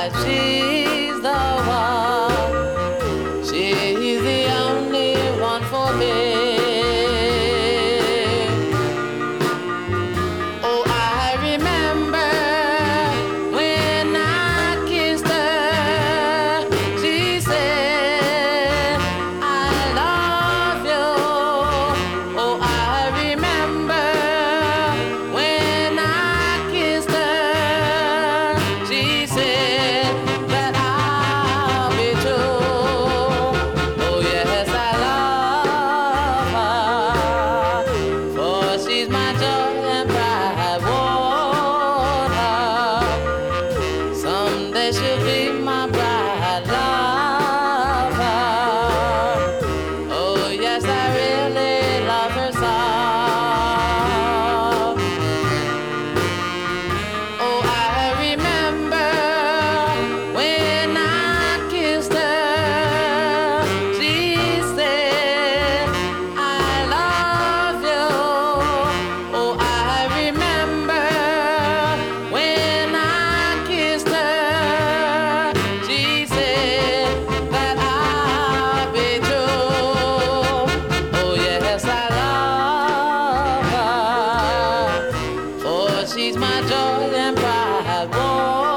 that she's the one. She's the only one for me. Oh, I remember when I kissed her. She said, I love you. Oh, I remember when I kissed her. She said that I'll be true. Oh, yes, I love her, for she's my joy and pride. Want her. Someday she'll be my bride. Love her. Oh, yes, I really love her so. Oh, I remember when I kissed her. She said, I love you. Oh, I remember when I kissed her. She said that I'll be true. Oh, yes, I love her, for she's my joy and pride.